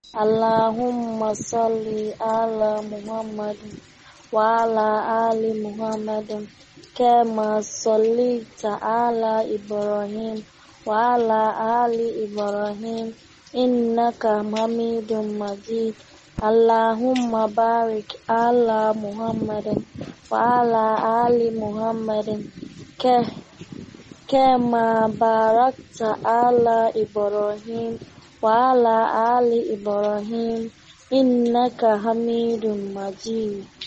Allahumma salli ala Muhammadin wa ala ali Muhammadin kama sallaita ala Ibrahim wa ala ali Ibrahim innaka Hamidum Majid. Allahumma barik ala Muhammadin wa ala ali Muhammadin kama barakta ala Ibrahim wa ala ali Ibrahim innaka Hamidum Majid.